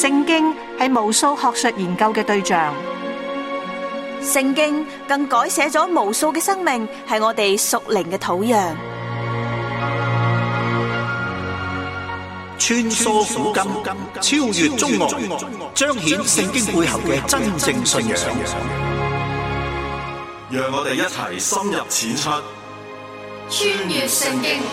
聖經係無數學術研究嘅對象， 聖經更改寫咗無數嘅生命，係我哋屬靈嘅土壤。 穿梭古今，超越中外，彰顯聖經背後嘅真正信仰。 讓我哋一齊深入淺出， 穿越聖經。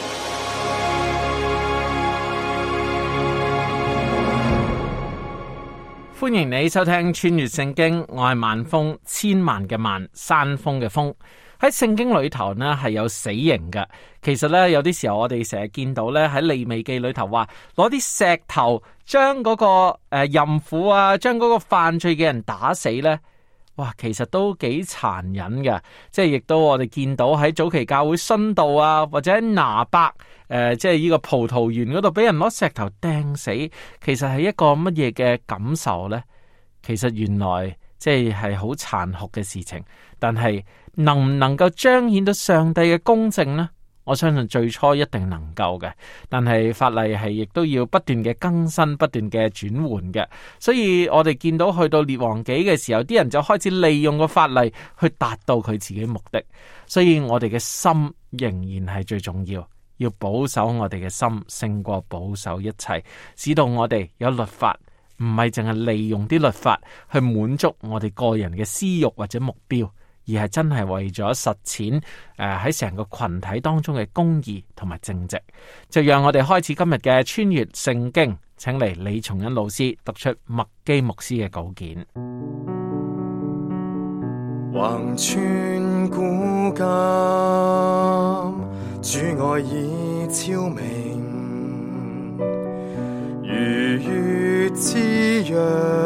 歡迎你收聽穿越聖經，我係萬峰，千萬嘅萬，山峰嘅峰。喺聖經裏頭呢係有死刑嘅。其實呢，有啲時候我哋成日見到呢，喺利未記裏頭話攞啲石頭將嗰個淫婦啊，將嗰個犯罪嘅人打死呢。哇，其實都幾殘忍嘅。即係亦都我哋見到喺早期教會殉道啊，或者喺拿伯即係呢個葡萄園嗰度俾人攞石頭掟死，其實係一個乜嘢嘅感受呢？其實原來即係好殘酷嘅事情，但係能唔能夠彰顯到上帝嘅公正呢？我相信最初一定能夠嘅，但係法例係亦都要不斷嘅更新，不斷嘅轉換嘅。所以我哋見到去到列王紀嘅時候，啲人就開始利用個法例去達到佢自己目的。所以我哋嘅心仍然係最重要，要保守我哋嘅心勝過保守一切，使到我哋有律法，唔係淨係利用啲律法去滿足我哋個人嘅私欲或者目標，而係真係為咗實踐喺成個群體當中嘅公義同埋正直。就讓我哋開始今日嘅穿越聖經，請嚟李松恩老師讀出麥基牧師嘅稿件。 橫穿古今，主愛已昭明，如月之約，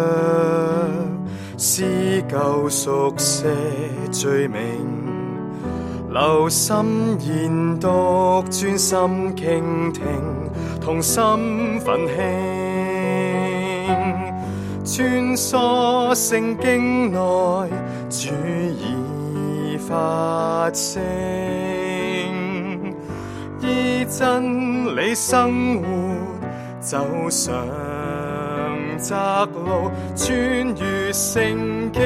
施救贖赦罪名，留心研讀，專心傾聽，同心奮興，穿梭聖經內，主已發聲，依真理生活，走上窄路，穿越聖經。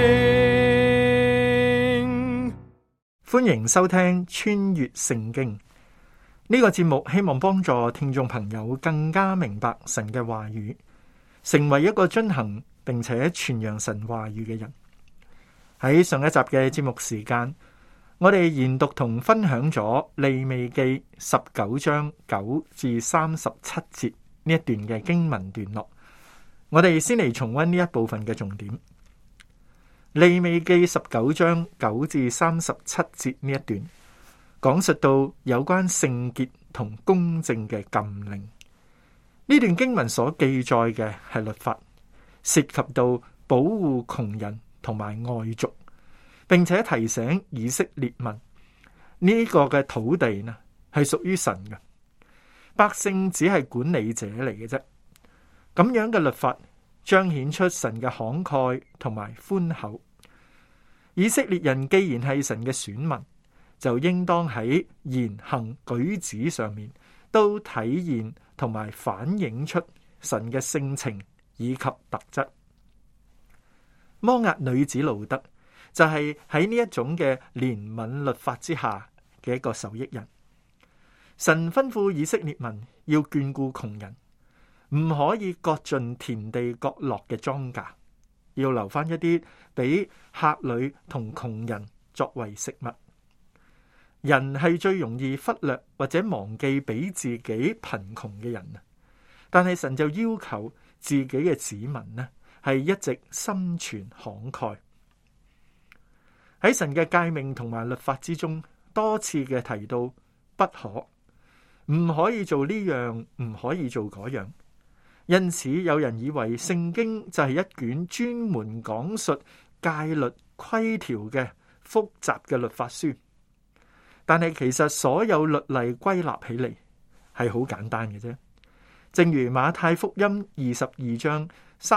歡迎收聽穿越聖經呢個節目，希望幫助聽眾朋友更加明白神嘅話語，成為一個遵行並且傳揚神話語嘅人。喺上一集嘅節目時間，我哋研讀同分享咗利未記19章9至37節呢一段嘅經文段落。我哋先嚟重溫呢一部分嘅重點。利未記19章9至37節呢一段，講述到有關聖潔同公正嘅禁令。呢段經文所記載嘅係律法，涉及到保護窮人同埋外族，並且提醒以色列民呢個嘅土地呢係屬於神嘅，百姓只係管理者嚟嘅啫。咁樣嘅律法彰顯出神嘅慷慨同埋寬厚。以色列人既然係神嘅選民，就應當喺言行舉止上面都體現同埋反映出神嘅性情以及特質。摩押女子路得就係喺呢一種嘅憐憫律法之下嘅一個受益人。神吩咐以色列民要眷顧窮人，唔可以割盡田地角落嘅莊稼，要留翻一啲俾客旅同窮人作為食物。人係最容易忽略或者忘記比自己貧窮嘅人啊，但係神就要求自己嘅子民呢，係一直心存慷慨。喺神嘅誡命同埋律法之中，多次嘅提到不可，唔可以做呢樣，唔可以做嗰樣。因此有人以為聖經就係一卷專門講述戒律規條嘅複雜嘅律法書，但係其實所有律例歸納起嚟係好簡單嘅啫。正如馬太福音22章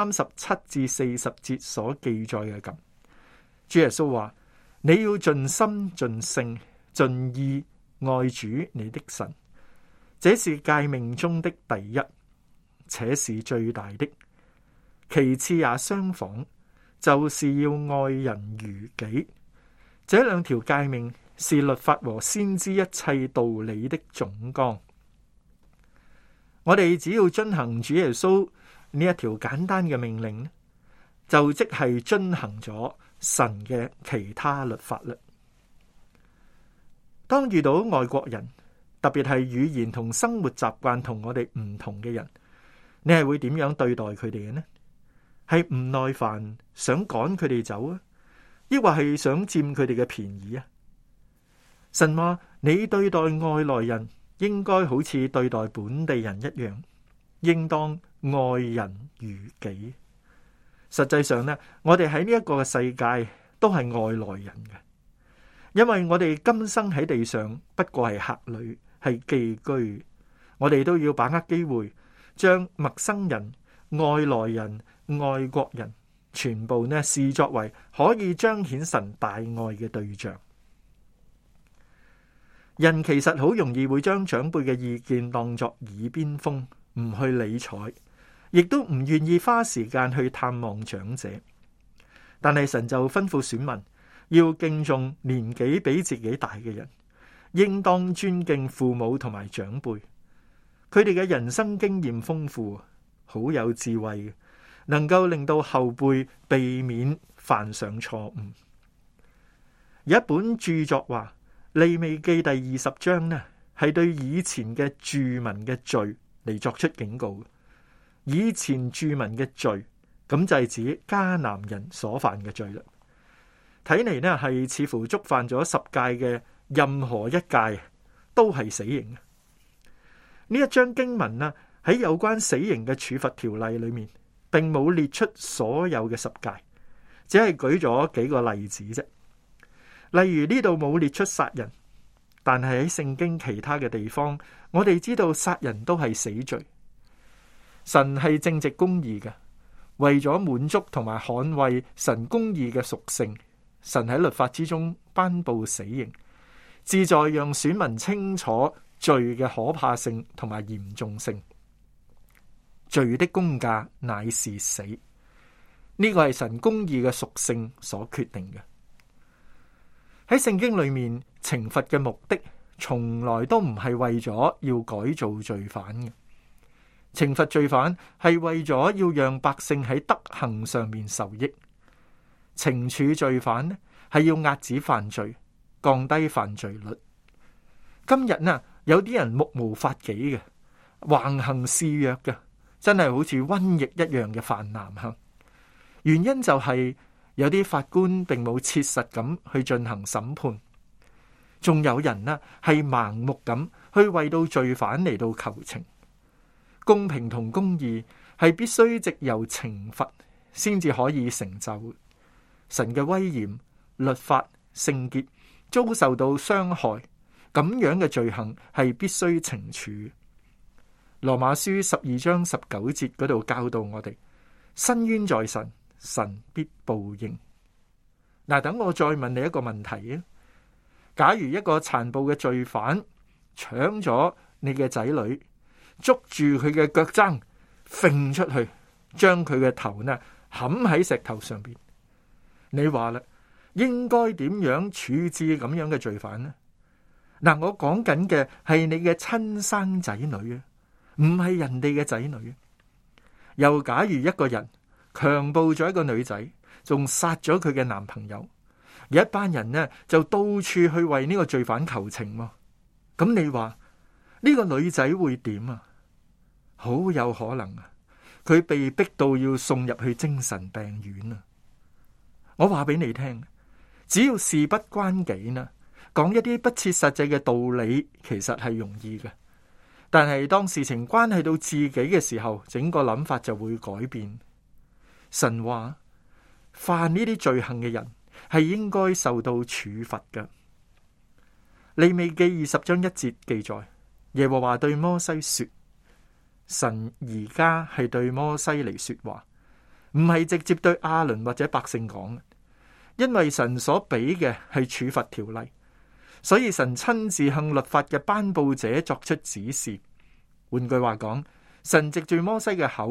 37至40節所記載嘅咁，主耶穌話：你要盡心盡性盡意愛主你的神，這是誡命中的第一，且是最大的。 其次也相仿，就是要愛人如己。這兩條誡命是律法和先知一切道理的總綱。我哋只要遵行主耶穌呢一條簡單嘅命令，就即係遵行咗神嘅其他律法啦。當遇到外國人，特別係語言同生活習慣同我哋唔同嘅人，你係會點樣對待佢哋嘅呢？係唔耐煩，想趕佢哋走啊，抑或係想佔佢哋嘅便宜啊？神話你對待外來人應該好似對待本地人一樣，應當愛人如己。實際上呢，我哋喺呢一個世界都係外來人嘅，因為我哋今生喺地上不過係客旅，係寄居。我哋都要把握機會，將陌生人、外來人、外國人全部呢視作為可以彰顯神大愛嘅對象。人其實好容易會將長輩嘅意見當作耳邊風，唔去理睬，亦都唔願意花時間去探望長者。但係神就吩咐選民要敬重年紀比自己大嘅人，應當尊敬父母同埋長輩。佢哋嘅人生經驗豐富，好有智慧，能夠令到後輩避免犯上錯誤。有一本著作話，利未記第20章呢，係對以前嘅住民嘅罪嚟作出警告。以前住民嘅罪，咁就係指迦南人所犯嘅罪啦。睇嚟呢係似乎觸犯咗10誡嘅任何一誡都係死刑。呢一章經文呢，喺有關死刑嘅處罰條例裏面，並冇列出所有嘅10誡，只係舉咗幾個例子啫。例如呢度冇列出殺人，但係喺聖經其他嘅地方，我哋知道殺人都係死罪。神係正直公義嘅，為咗滿足同埋捍衛神公義嘅屬性，神喺律法之中頒布死刑，旨在讓選民清楚罪嘅可怕性同埋嚴重性。罪的工價乃是死，呢個係神公義嘅屬性所決定嘅。喺聖經裏面，懲罰嘅目的從來都唔係為咗要改造罪犯嘅。懲罰罪犯係為咗要讓百姓喺德行上面受益。懲處罪犯呢，係要遏止犯罪，降低犯罪率。今日呢，有啲人目無法紀嘅，橫行肆虐嘅，真係好似瘟疫一樣嘅泛濫吓。原因就係有啲法官並冇切實咁去進行審判，仲有人呢係盲目咁去為到罪犯嚟到求情。公平同公義係必須藉由懲罰先至可以成就。神嘅威嚴、律法、聖潔遭受到傷害，咁樣嘅罪行係必須懲處。羅馬書12章19節嗰度教導我哋：伸冤在神，神必報應。嗱，等我再問你一個問題啊！假如一個殘暴嘅罪犯搶咗你嘅仔女，捉住佢嘅腳踭，揈出去，將佢嘅頭呢冚喺石頭上邊，你話啦，應該點樣處置咁樣嘅罪犯呢？嗱，我講緊嘅係你嘅親生仔女啊，唔係人哋嘅仔女。又假如一個人強暴咗一個女仔，仲殺咗佢嘅男朋友，有一班人呢就到處去為呢個罪犯求情喎。咁你話呢個女仔會點啊？好有可能啊，佢被逼到要送入去精神病院啊！我話俾你聽，只要事不關己呢，講一啲不切實際嘅道理，其實係容易嘅。但係當事情關係到自己嘅時候，整個諗法就會改變。神話犯呢啲罪行嘅人係應該受到處罰嘅。利未記20章1節記載，耶和華對摩西說，神而家係對摩西嚟說話，唔係直接對亞倫或者百姓講，因為神所俾嘅係處罰條例，所以神親自向律法嘅頒布者作出指示。換句話講，神藉住摩西嘅口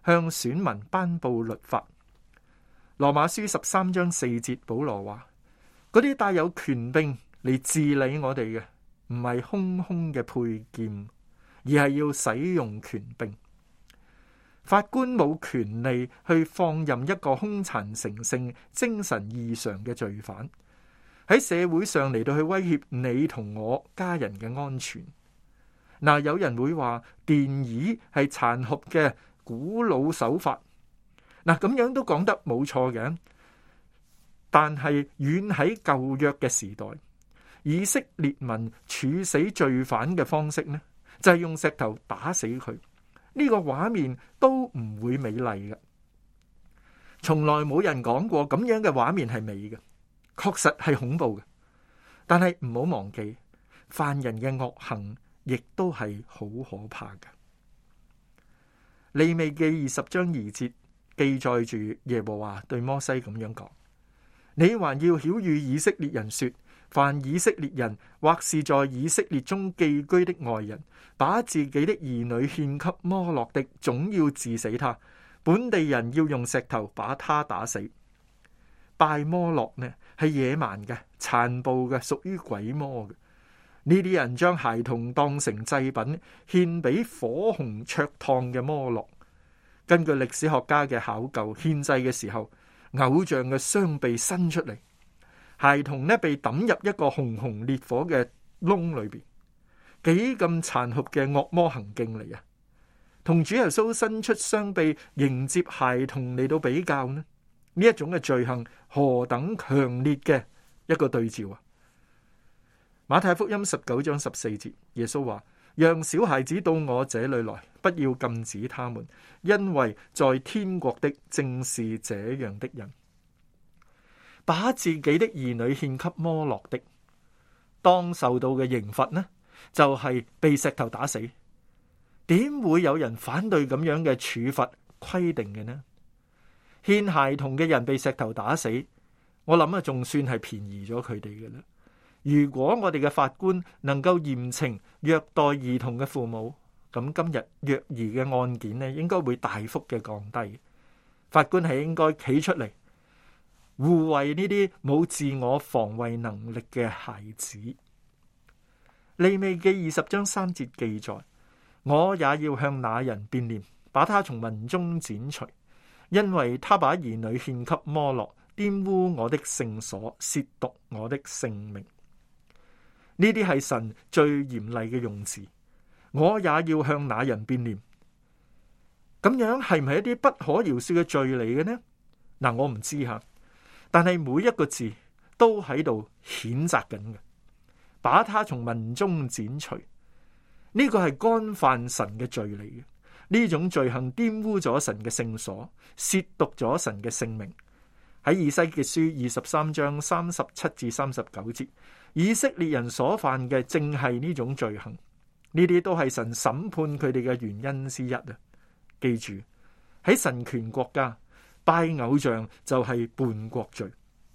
向選民頒布律法。羅馬書13章4節，保羅話：嗰啲帶有權柄嚟治理我哋嘅，唔係空空嘅佩劍，而係要使用權柄。法官冇權利去放任一個兇殘成性、精神異常嘅罪犯喺社會上嚟到去威脅你同我家人嘅安全。嗱，有人會話電椅係殘酷嘅古老手法，嗱，咁樣都講得冇錯嘅。但係遠喺舊約嘅時代，以色列民處死罪犯嘅方式呢，就係用石頭打死佢。呢個畫面都唔會美麗嘅，從來冇人講過咁樣嘅畫面係美嘅，確實係恐怖嘅。但係唔好忘記，犯人嘅惡行亦都係好可怕嘅。利未記20章2節記載住耶和華對摩西咁樣講：你還要曉諭以色列人說，凡以色列人或是在以色列中寄居的外人，把自己的兒女獻給摩洛的，總要治死他。本地人要用石頭把他打死。拜摩洛呢係野蠻嘅、殘暴嘅，屬於鬼魔嘅。呢啲人將孩童當成祭品，獻俾火紅灼燙嘅摩洛。根據歷史學家嘅考究，獻祭嘅時候，偶像嘅雙臂伸出嚟，孩童呢被抌入一個熊熊烈火嘅窿裏邊，幾咁殘酷嘅惡魔行徑嚟啊！同主耶穌伸出雙臂迎接孩童嚟到比較呢？呢一種嘅罪行何等強烈嘅一個對照啊！馬太福音19章14節，耶穌話：讓小孩子到我這裏來，不要禁止他們，因為在天國的正是這樣的人。把自己的兒女獻給摩洛的，當受到嘅刑罰呢，就係被石頭打死。點會有人反對咁樣嘅處罰規定嘅呢？獻孩童嘅人被石頭打死，我諗啊，仲算係便宜咗佢哋嘅啦。如果我哋嘅法官能夠嚴懲虐待兒童嘅父母，咁今日虐兒嘅案件呢，應該會大幅嘅降低。法官係應該企出嚟護衛呢啲冇自我防衛能力嘅孩子。利未記20章3節記載：我也要向那人變臉，把他從民中剪除，因為他把兒女獻給摩洛，玷污我的聖所，褻瀆我的聖名。呢啲係神最嚴厲嘅用詞。我也要向那人變臉。咁樣係唔係一啲不可饒恕嘅罪嚟嘅呢？嗱，我唔知吓，但係每一個字都喺度譴責緊嘅。把他從民中剪除，呢個係干犯神嘅罪嚟嘅。呢種罪行玷污咗神嘅聖所，褻瀆咗神嘅聖名。喺以西結書23章37至39節，以色列人所犯嘅正係呢種罪行。呢啲都係神審判佢哋嘅原因之一啊！記住，喺神權國家，拜偶像就係叛國罪。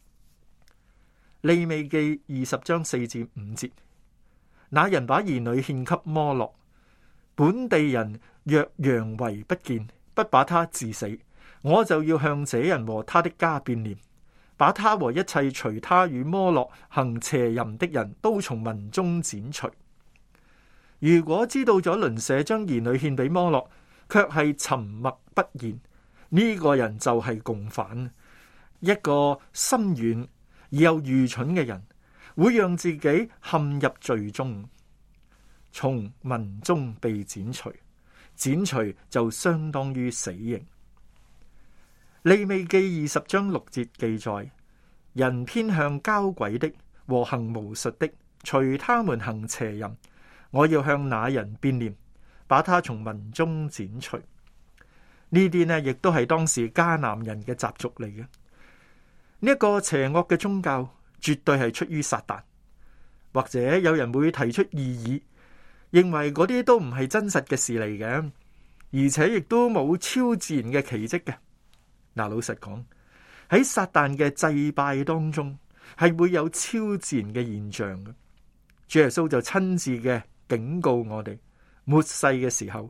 利未記20章4至5節，那人把兒女獻給摩洛，本地人若佯為不見，不把他治死，我就要向這人和他的家變臉，把他和一切隨他與摩洛行邪淫的人都從民中剪除。如果知道咗鄰舍將兒女獻俾摩洛，卻係沉默不言，呢個人就係共犯，一個心軟而又愚蠢嘅人，會讓自己陷入罪中，從民中被剪除。剪除就相當於死刑。利未記20章6節記載：人偏向交鬼的和行巫術的，隨他們行邪淫，我要向那人變臉，把他從民中剪除。呢啲呢，亦都係當時迦南人嘅習俗嚟嘅。呢一個邪惡嘅宗教絕對係出於撒旦，或者有人會提出異議，認為嗰啲都唔係真實嘅事嚟嘅，而且亦都冇超自然嘅奇蹟嘅。嗱，老實講，喺撒旦嘅祭拜當中係會有超自然嘅現象嘅。主耶穌就親自嘅警告我哋，末世嘅時候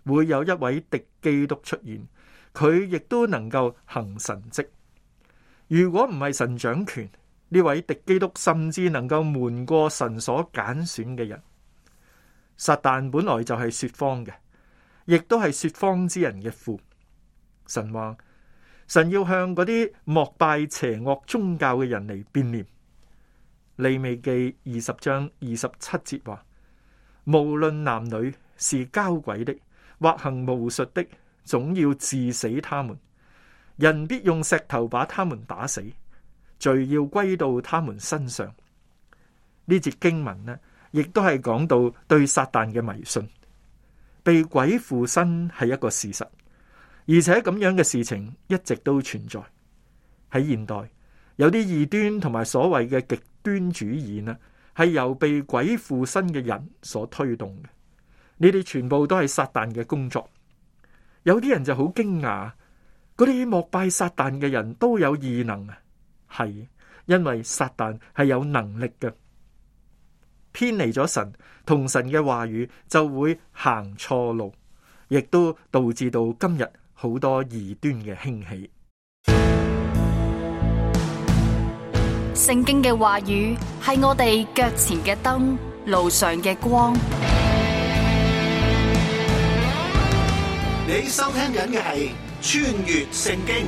會有一位敵基督出現，佢亦都能夠行神蹟。如果唔係神掌權，呢位敵基督甚至能夠瞞過神所揀選嘅人。撒旦本來就係說謊嘅，亦都係說謊之人嘅父。神話，神要向嗰啲膜拜邪惡宗教嘅人嚟變臉。利未記20章27節話，無論男女，是交鬼的或行巫術的，總要治死他們。人必用石頭把他們打死，罪要歸到他們身上。呢節經文呢，亦都係講到對撒旦嘅迷信，被鬼附身係一個事實，而且咁樣嘅事情一直都存在。喺現代，有啲異端同埋所謂嘅極端主義呢，係由被鬼附身嘅人所推動嘅。呢啲全部都係撒旦嘅工作。有啲人就好驚訝，嗰啲膜拜撒旦嘅人都有異能啊，係因為撒旦係有能力嘅。偏離咗神同神嘅話語，就會行錯路，亦都導致到今日好多異端嘅興起。 聖經嘅話語係我哋腳前嘅燈，路上嘅光。 你收聽緊嘅係穿越聖經。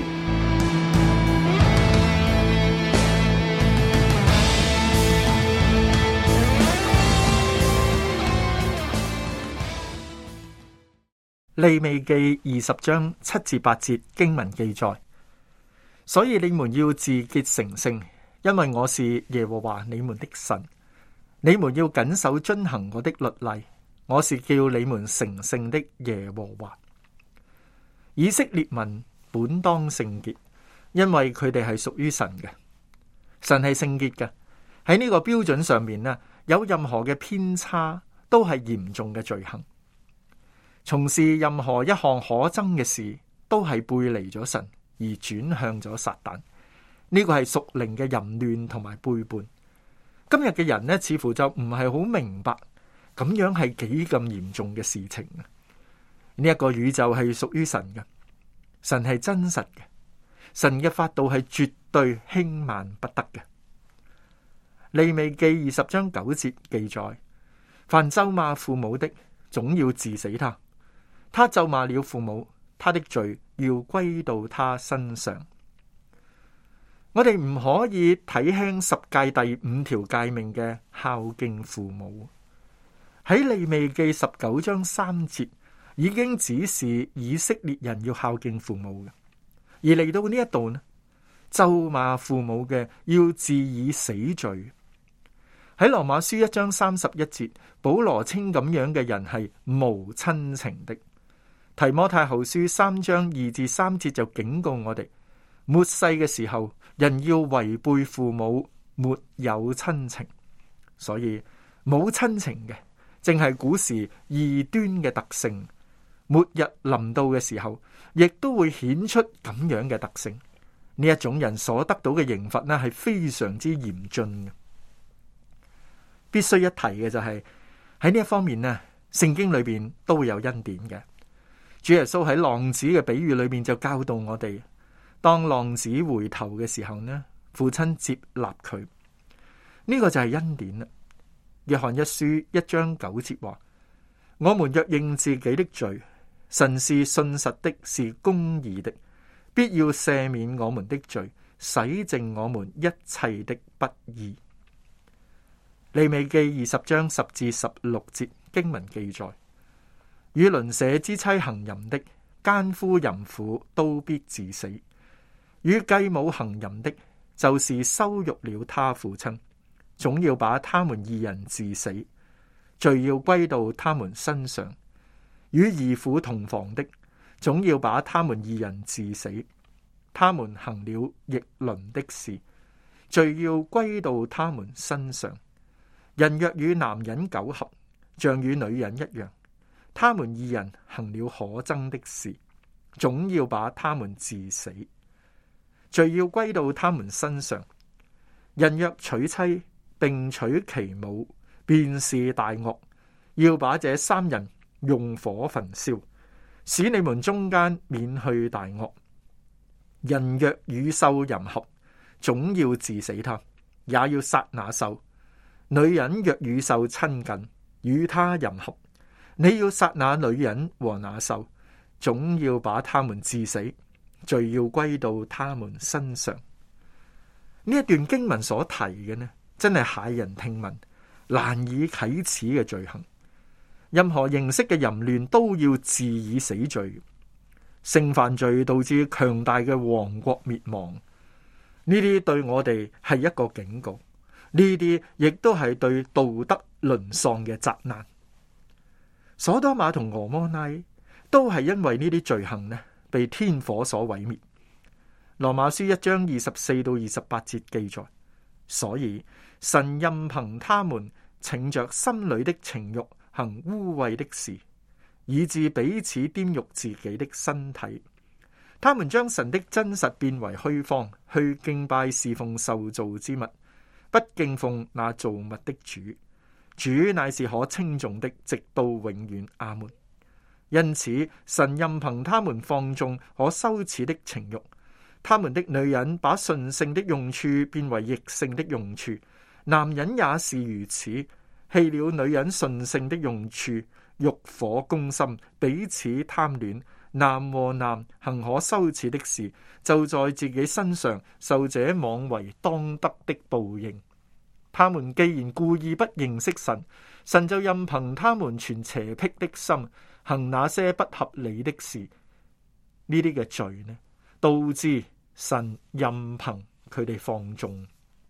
利未記20章7至8節經文記載，所以你們要自潔成聖，因為我是耶和華你們的神。你們要謹守遵行我的律例，我是叫你們成聖的耶和華。以色列民本當聖潔，因為佢哋係屬於神嘅。神係聖潔嘅，喺呢個標準上面呢，有任何嘅偏差都係嚴重嘅罪行。從事任何一項可憎嘅事，都係背離咗神而轉向咗撒旦。呢個係屬靈嘅淫亂同埋背叛。今日嘅人呢，似乎就唔係好明白咁樣係幾咁嚴重嘅事情。呢一個宇宙係屬於神嘅，神係真實嘅，神嘅法度係絕對輕慢不得嘅。利未記20章9節記載，凡咒罵父母的，總要治死他。他咒罵了父母，他的罪要歸到他身上。我哋唔可以睇輕十誡第5條誡命嘅孝敬父母。喺利未記19章3節已經指示以色列人要孝敬父母嘅，而嚟到呢一度呢，咒罵父母嘅要治以死罪。喺羅馬書1章31節，保羅稱咁樣嘅人係無親情的。提摩太後書3章2至3節就警告我哋，末世嘅時候，人要違背父母，沒有親情。所以冇親情嘅，正係古時異端嘅特性。末日臨到嘅時候，亦都會顯出咁樣嘅特性。呢一種人所得到嘅刑罰呢，係非常之嚴峻嘅。必須一提嘅就係喺呢一方面呢，聖經裏邊都會有恩典嘅。主耶穌喺浪子嘅比喻裏面就教導我哋，當浪子回頭嘅時候呢，父親接納佢，呢個就係恩典啦。約翰一書1章9節話：我們若認自己的罪，神是信實的，是公義的，必要赦免我們的罪，洗淨我們一切的不義。利未記20章10至16節經文記載：與鄰舍之妻行淫的，奸夫淫婦都必治死；與繼母行淫的，就是羞辱了他父親，總要把他們二人治死，罪要歸到他們身上；與兒婦同房的，總要把他們二人治死，他們行了逆倫的事，罪要歸到他們身上。人若與男人苟合，像與女人一樣，他們二人行了可憎的事，總要把他們治死，罪要歸到他們身上。人若娶妻並娶其母，便是大惡，要把這三人用火焚燒， 使你們中間免去大惡。人若與獸淫合，總要治死他，也要殺那獸。女人若與獸親近，與他淫合，你要殺那女人和那獸，總要把他們治死，罪要歸到他們身上。呢一段經文所提嘅呢，真係駭人聽聞、難以啟齒嘅罪行。任何形式嘅淫亂都要治以死罪。性犯罪導致強大嘅王國滅亡，呢啲對我哋係一個警告，呢啲亦都係對道德淪喪嘅責難。所多瑪同蛾摩拉都係因為呢啲罪行呢，被天火所毀滅。羅馬書1章24到28節記載，所以神任憑他們逞着心裏的情欲行污穢的事，以致彼此玷辱自己的身體。他們將神的真實變為虛謊，去敬拜侍奉受造之物，不敬奉那造物的主。主乃是可稱頌的，直到永遠。阿門。因此，神任憑他們放縱可羞恥的情欲。他們的女人把順性的用處變為逆性的用處，男人也是如此，棄了女人順性的用處，欲火攻心，彼此貪戀，男和男行可羞恥的事，就在自己身上受這妄為當得的報應。他們既然故意不認識神，神就任憑他們存邪僻的心，行那些不合理的事。呢啲嘅罪呢，導致神任憑佢哋放縱。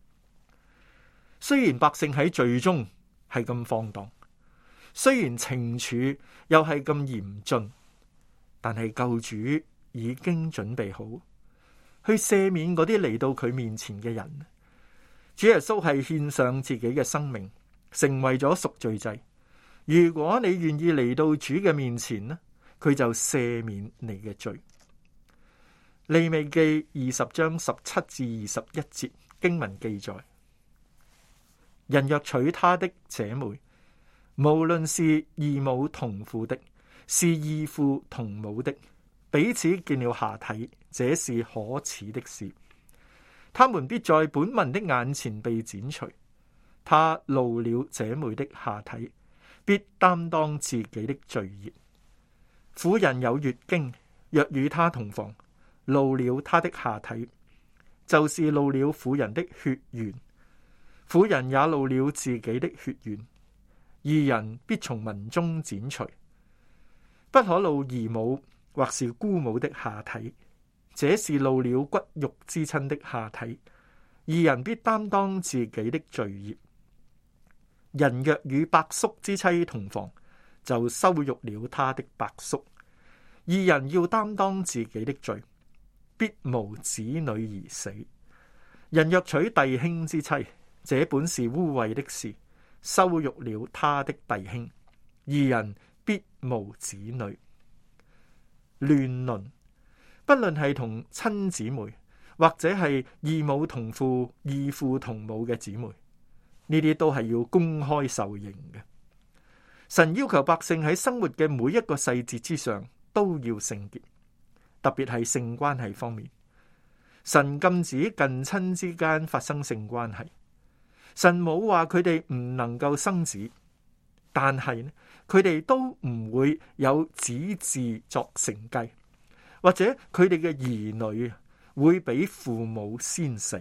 雖然百姓喺罪中係咁放蕩，雖然懲處又係咁嚴峻，但係救主已經準備好去赦免嗰啲嚟到佢面前嘅人。主耶穌係獻上自己嘅生命，成為咗贖罪祭。如果你願意嚟到主嘅面前呢，佢就赦免你嘅罪。利未記20章17至21節經文記載：人若娶他的姐妹，無論是異母同父的，是異父同母的，彼此見了下體，這是可恥的事。他們必在本民的眼前被剪除。他露了姐妹的下體，必擔當自己的罪孽。婦人有月經，若與他同房，露了他的下體，就是露了婦人的血緣。婦人也露了自己的血緣，二人必從民中剪除。不可露姨母或是姑母的下體，這是露了骨肉之親的下體，二人必擔當自己的罪孽。人若與伯叔之妻同房，就羞辱了他的伯叔，二人要擔當自己的罪，必無子女而死。人若娶弟兄之妻，這本是污穢的事，羞辱了他的弟兄，二人必無子女。亂倫，不論係同親姊妹，或者係異母同父、異父同母嘅姊妹，呢啲都係要公開受刑嘅。神要求百姓喺生活嘅每一個細節之上都要聖潔，特別係性關係方面。神禁止近親之間發生性關係。神冇話佢哋唔能夠生子，但係呢，佢哋都唔會有子嗣作承繼，或者佢哋嘅兒女會比父母先死。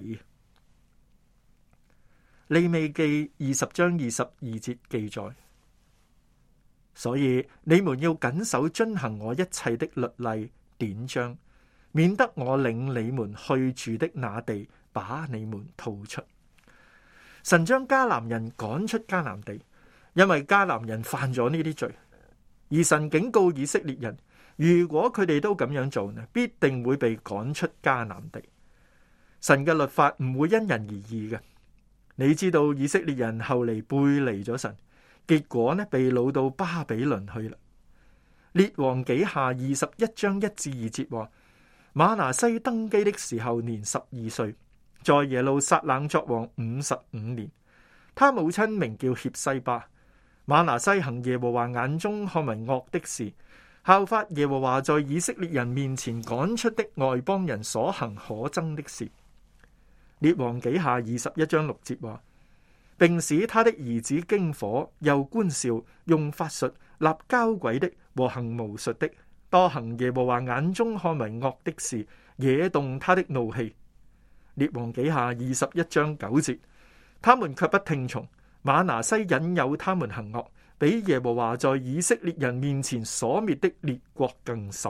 利未記20章22節記載：所以你們要謹守遵行我一切的律例典章，免得我領你們去住的那地把你們吐出。神將迦南人趕出迦南地，因為迦南人犯咗呢啲罪，而神警告以色列人，如果佢哋都咁樣做呢，必定會被趕出迦南地。神嘅律法唔會因人而異嘅。你知道以色列人後嚟背離咗神，結果呢，被擄到巴比倫去啦。列王紀下21章1至2節話：瑪拿西登基的時候年12歲。在耶路撒冷作王55年，他母親名叫協西巴。瑪拿西行耶和華眼中看為惡的事， 效法耶和華在以色列人面前趕出的外邦人所行可憎的事。列王紀下21章6節話，並使他的兒子經火，又觀兆，用法術，立交鬼的和行巫術的，多行耶和華眼中看為惡的事，惹動他的怒氣。列王紀下21章9節，他們卻不聽從，瑪拿西引誘他們行惡，比耶和華在以色列人面前所滅的列國更甚。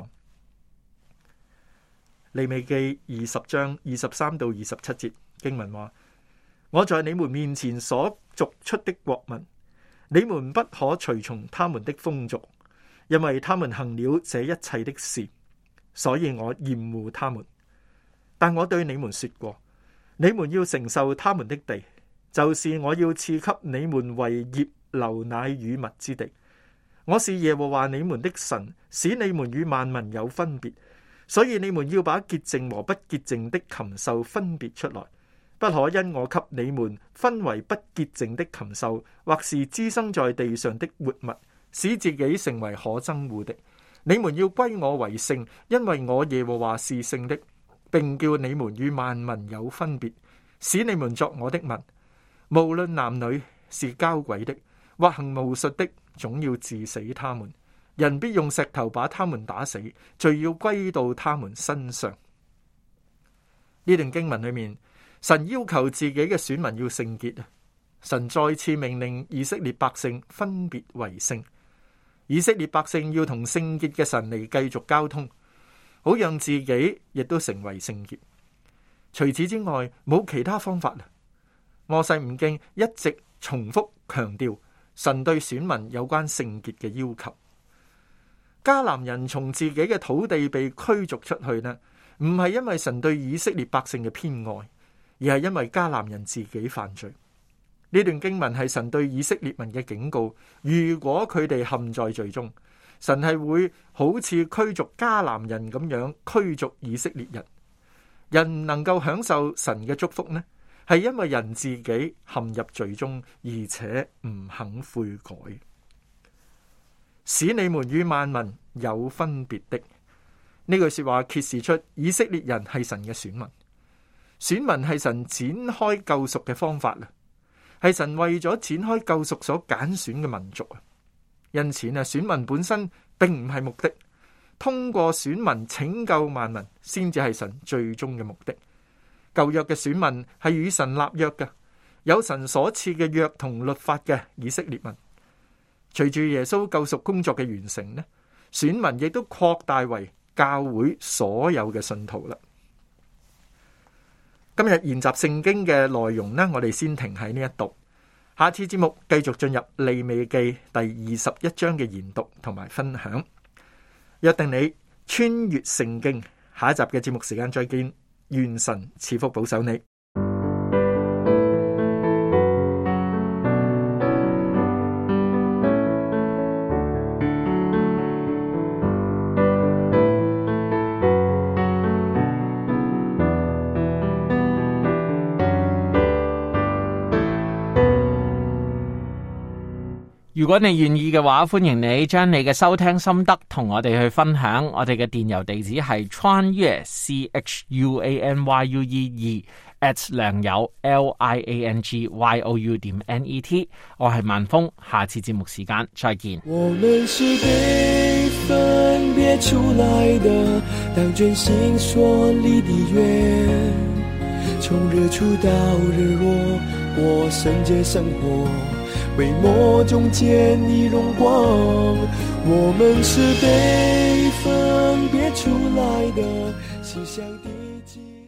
利未記20章23到27節經文話，我在你們面前所逐出的國民，你們不可隨從他們的風俗，因為他們行了這一切的事，所以我厭惡他們。但我對你們說過，你們要承受他們的地，就是我要賜給你們為業流奶與蜜之地。我是耶和華你們的神，使你們與萬民有分別，所以你們要把潔淨和不潔淨的禽獸分別出來，不可因我給你們分為不潔淨的禽獸，或是滋生在地上的活物，使自己成為可憎惡的。你們要歸我為聖，因為我耶和華是聖的，並叫你們與萬民有分別，使你們作我的民。無論男女，是交鬼的或行巫術的，總要治死他們。人必用石頭把他們打死，罪要歸到他們身上。呢段經文裏面，神要求自己嘅選民要聖潔。神再次命令以色列百姓分別為聖。以色列百姓要同聖潔嘅神嚟繼續交通，好讓自己亦都成為聖潔。除此之外，冇其他方法。摩西五經一直重複強調神對選民有關聖潔嘅要求。迦南人從自己嘅土地被驅逐出去呢，唔係因為神對以色列百姓嘅偏愛，而係因為迦南人自己犯罪。呢段經文係神對以色列民嘅警告，如果佢哋陷在罪中，神係會好似驅逐迦南人咁樣驅逐以色列人。人能夠享受神嘅祝福呢，係因為人自己陷入罪中，而且唔肯悔改。使你們與萬民有分別的，呢句說話揭示出以色列人係神嘅選民。選民係神展開救贖嘅方法啊，係神為咗展開救贖所揀選嘅民族啊。因此啊，選民本身並唔係目的，通過選民拯救萬民先至係神最終嘅目的。舊約嘅選民係與神立約嘅，有神所賜嘅約同律法嘅以色列民。隨住耶穌救贖工作嘅完成呢，選民亦都擴大為教會所有嘅信徒啦。今日研習聖經嘅內容呢，我哋先停喺呢一度。下次節目繼續進入利未記第21章嘅研讀同埋分享。約定你穿越聖經，下一集嘅節目時間再見。願神賜福保守你。 如果你願意嘅話，歡迎你將你嘅收聽心得同我哋去分享。我哋嘅電郵地址係穿越 CHUANYUE2@ 良友 LIANGYOU.net。我係萬峰，下次節目時間再見。 我們是被分別出來的，當真心所立的約，從日出到日落，過聖潔生活，為魔中見你榮光。我們是被分別出來的，是上帝。